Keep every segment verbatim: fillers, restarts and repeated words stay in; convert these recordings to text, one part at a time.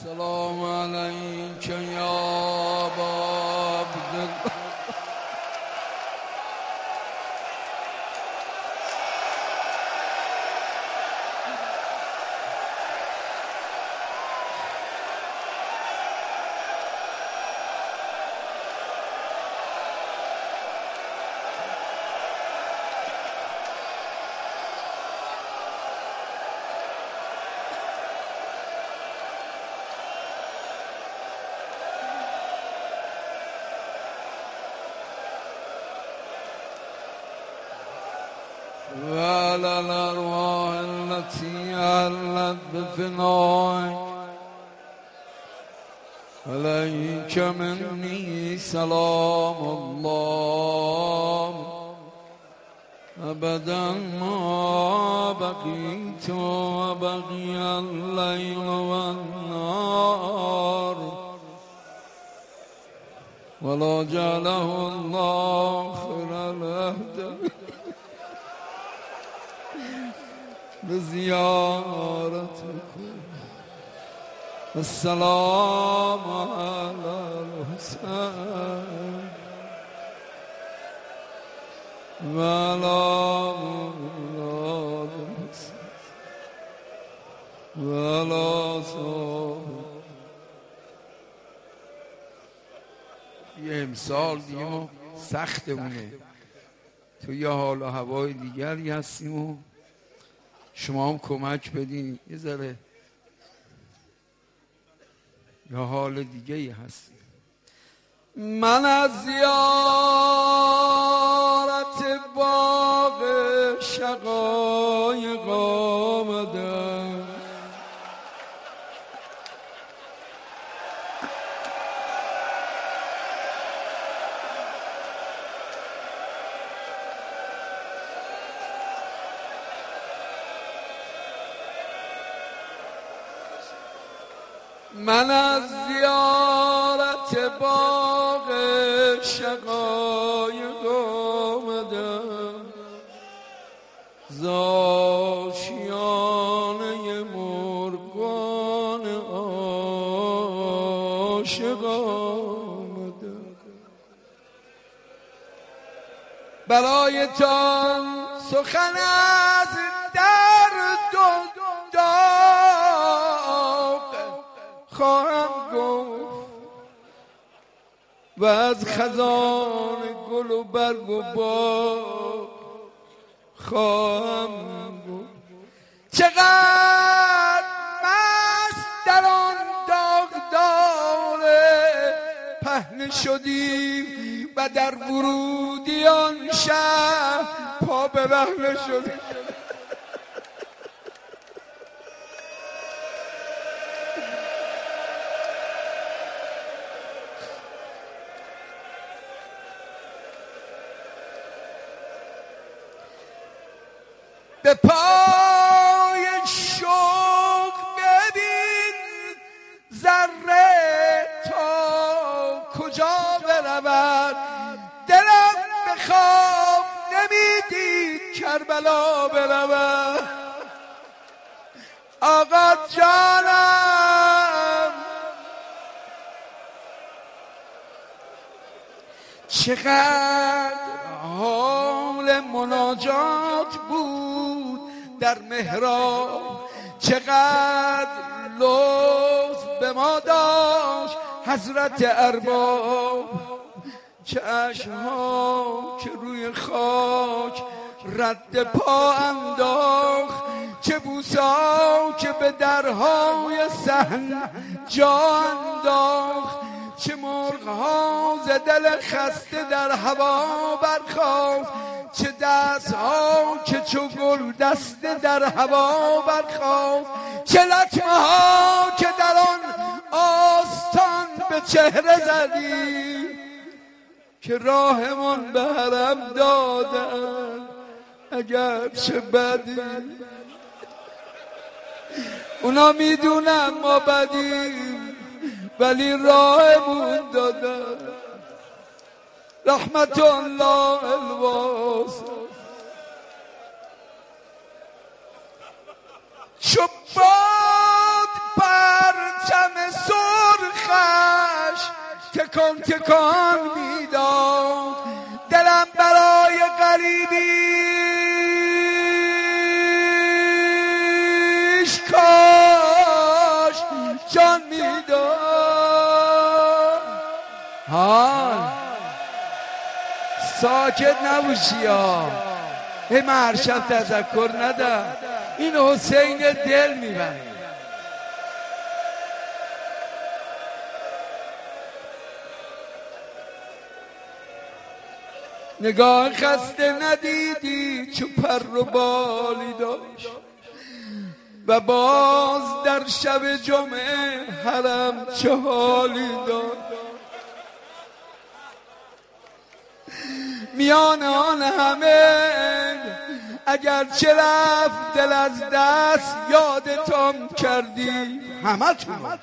السلام عليك يا أبا عبد الله. وعلى الأرواح التي أهلت بفنائك عليك مني سلام الله أبدا ما بقيت وبقي الليل والنهار ولا جعله الله خير الأهدى بزيارتكم. السلام على الحسين وعلى أولاد الحسين وعلى صحبه. یه امسال دیگه ما سختمونه، تو یه حال و هوای دیگری هستیم و شما هم کمک بدین، یه ذره یا حال دیگه ای هستی. من از زیارت باغ شقایق آمدم، من از زیارت باغ شقایق آمدم، زاشیانه مرغان عاشق آمدم. برایتان سخن از درد و داغ خواهم گفت و از خزان گل و برگ و باغ خواهم گفت. چقدر مست در آن داغدار پهنه شدیم و در ورودی آن شهر پا به رهنه شدیم. به پای شوق ببین ذره تا کجا برود، دلم به خواب نمیدید کربلا برود. آقا جانم چقدر حال مناجات بود در محراب، چقدر لطف به ما داشت حضرت ارباب. چشم‌ها که روی خاک رد پا انداخت، چه بوسا که به درهای صحن جا انداخت، چه مرغ‌ها ز دل خسته در هوا برخاست، چه دست‌ها که چو گل دسته در هوا برخاست، چه لطمه‌ها که در آن آستان به چهره زدی که راهمان به حرم دادن اگر چه بدی. اونا میدونن ما بدیم ولی راهمون دادن. رحمت الله الواسع. چو باد پر پرچم سرخش تکان تکان میداد. دلم برای غریبیش کاش جان میداد. ها ساکت نباشی ها، ای مرشب تذکر نده، این حسین دل میبره. نگاه خسته ندیدی چو پر و بالی داشت و باز در شب جمعه حرم چه حالی داشت. میان آن همه اگرچه رفت دل از دست یادتان کردی همتون،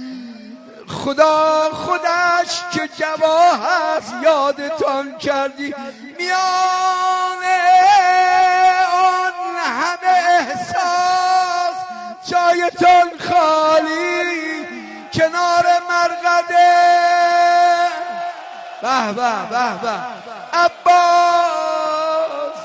خدا خودش که جواه هست یادتان کردی. میان آن همه احساس جایتان خالی کنار مرقده. به به به به عباس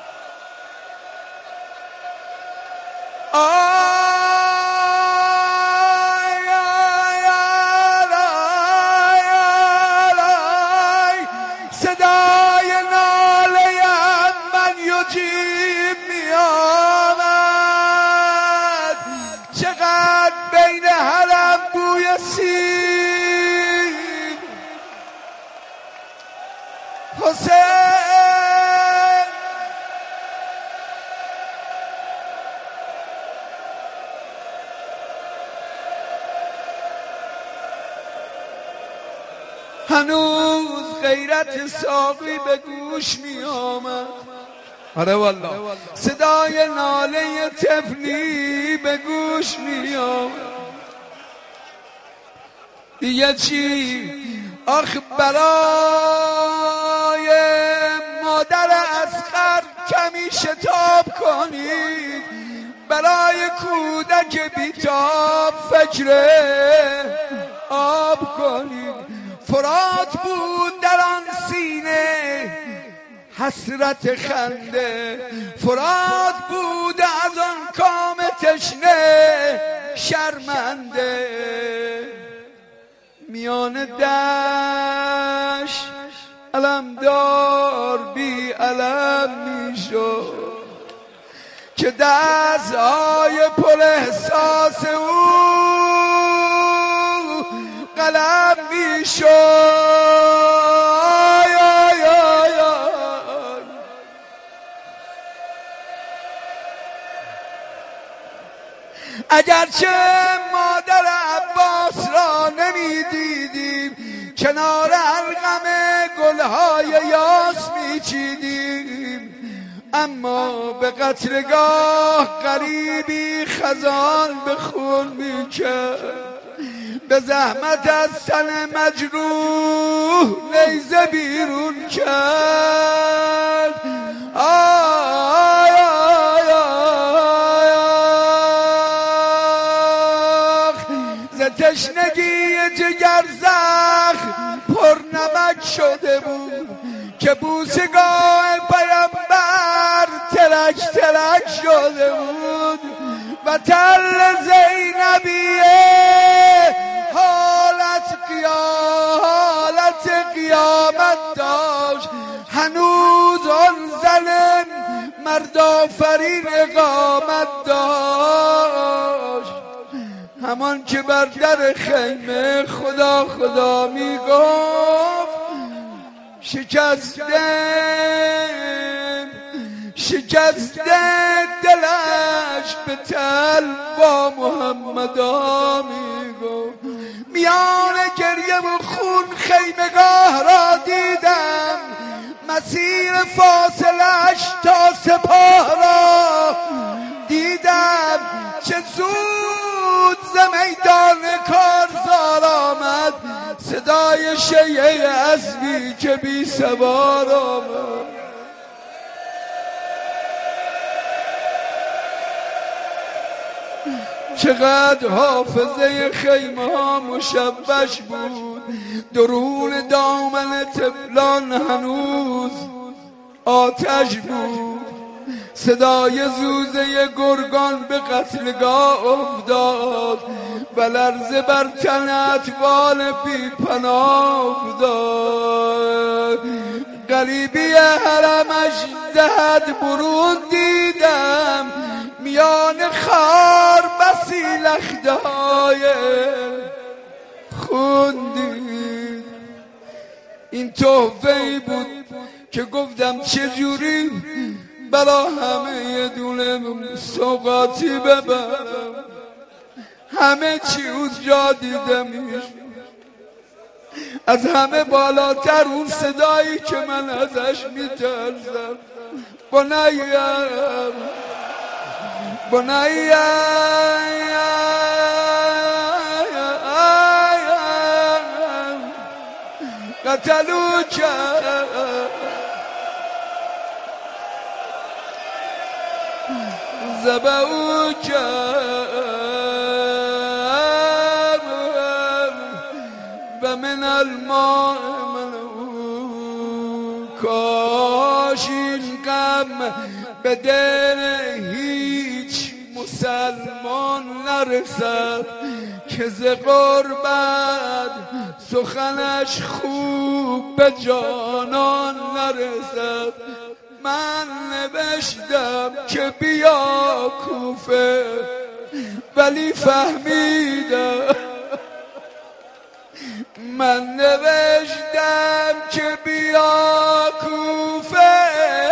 هنوز غیرت ساقی به گوش می آمد. آره والله صدای ناله طفلی به گوش می آمد. دیگه چی؟ آخ برای مادر اصغر کمی شتاب کنید، برای کودک بیتاب فکر آب کنید. فرات بود در آن سینه حسرت خنده، فرات بود از آن کام تشنه شرمنده. میان دشت علمدار بی علم میشد که دستهای پر احساس او قلم میشد. اگرچه مادر عباس را نمیدیدیم، کنار ارغم گلهای یاس میچیدیم، اما به قتلگاه غریبی خزان به خون میکرد. به زحمت از تن مجروح نیزه بیرون کرد. آی آی آی آخ ز تشنگی جگر زخم پر نمک شده بود که بوسگاه پیامبر ترک ترک شده بود و تل زینبیه حالت قیامت قیامت داشت. هنوز آن زن مردآفرین اقامت داشت، همان که بر در خیمه خدا خدا میگفت. شکسته شکسته دلش به تل با محمدا میگفت. میان گریه و خون خیمگاه را دیدم، مسیر فاصلش تا سپاه را دیدم. چه زود ز میدان کارزار آمد صدای شیعه اسبی که بی سوار آمد. چقدر حافظه خیمه ها مشوش بود، درون دامن طفلان هنوز آتش بود. صدای زوزه گرگان به قتلگاه افتاد و لرزه بر تن اطفال بی پناه افتاد. غریبی حرمش زد برون دیدم، میان خار بسی لخته‌های خوندید. این تحفه‌ای بود که گفتم چجوری برا همه یه دونه سوغاتی ببرم. همه چی اونجا دیدمش، از همه بالاتر اون صدایی که من ازش میترسم. بنیم بنیم قتلوک ذبحوک و من الماء منعوک. کاش این غم به دل هیچ مسلمان نرسد که ز غربت سخنش خوب به جانان نرسد. من نوشتم که بیا کوفه ولی فهمیدم، من نوشتم که بیا کوفه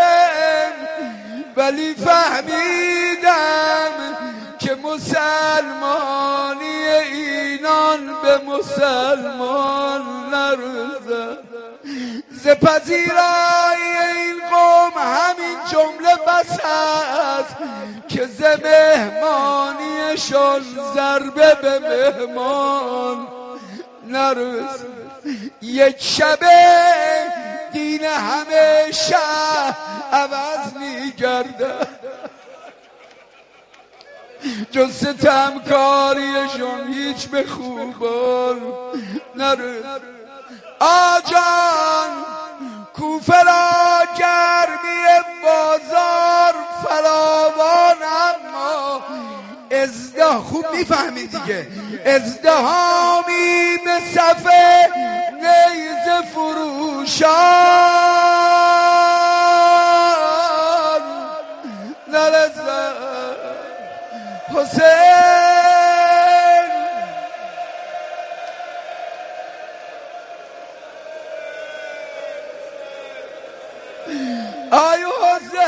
ولی فهمیدم که مسلمانی اینان به مسلمان نرسد. ز پذیرای این قوم همین جمله بس است که ز مهمانیشان ضربه به مهمان نرسد. یک شبه دین همیشه عوض می‌گردد، جز ستمکاریشون هیچ به خوبان نرسد. آجان کوفه را گرمی بازار فراوان، اما ازدهام خوب میفهمی دیگه، ازدهامی به صفه نیزه فروشان نرسد. حسین آی حسین،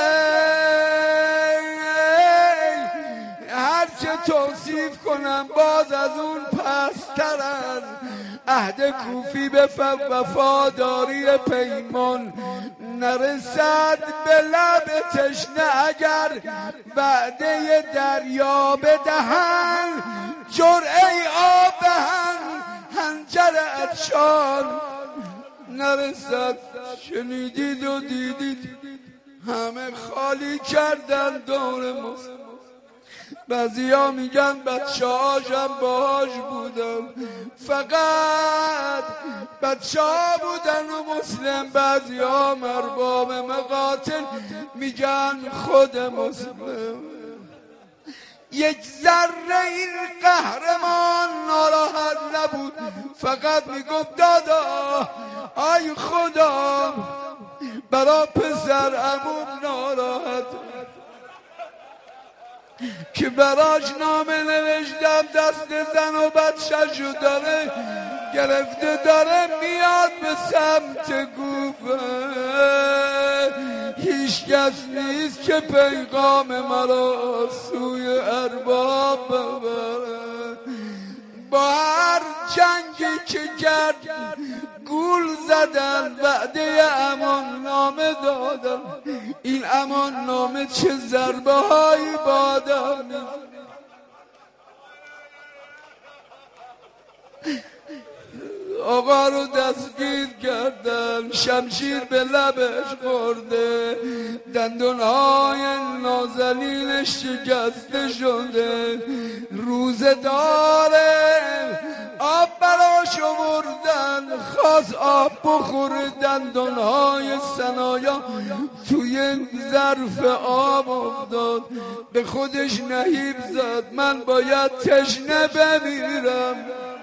هرچه توصیف کنم باز از اون پسترن. عهد کوفی به وفاداری پیمان نرسد به لب تشنه، اگر وعده دریا بدهن جرعه آب دهن حنجر عطشان نرسد. شنیدید و دیدید همه خالی کردن دور مسلم. بعضی ها میگن بچه هاشم باهاش بودم، فقط بچه ها بودن و مسلم. بعضی ها مرباب مقاتل میگن خود مسلم. یک ذره این قهرمان ناراحت نبود، فقط میگفت دادا آی خدا برا پسر عموم ناراحت که براش نامه نوشتم، دست زن و بچه‌شو داره گرفته داره میاد به سمت کوفه. هیچ کس نیست که پیغام مرا سوی ارباب ببره. با هر جنگی که کرد گول زدن، وعده امان نامه دادن. این امان نامه چه ضربه هایی بادم. آقا رو دستگیر کردن، شمشیر به لبش خورده، دندونهای نازنینش شکسته شده، روزه داره آب براش آوردن، خواست آب بخوره، دندونهای ثنایا توی ظرف آب افتاد، به خودش نهیب زد من باید تشنه بمیرم.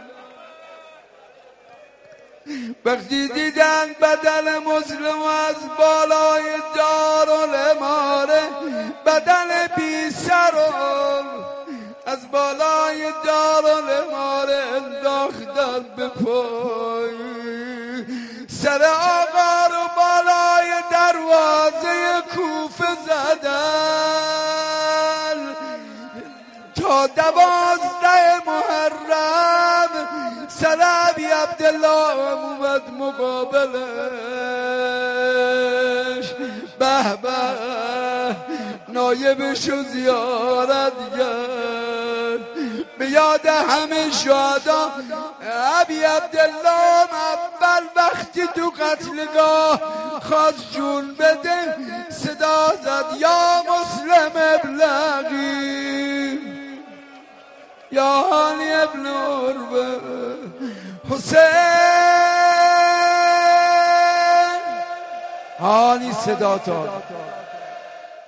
وقتی دیدن بدن مسلم از بالای دارالاماره، بدن بی سر از بالای دارالاماره انداختن به پای، سر آقا رو بالای دروازه کوفه زدن تا دوازده محرم سر ابی عبدالله اومد مقابلش. به به نایبشو زیارت کرد، به یاد همه شهدا. ابی عبدالله اول وقتی تو قتلگاه خواست جون بده صدا زد یا مسلم ابلغی یا هانی ابن عروه، حسین هانی صدا داد.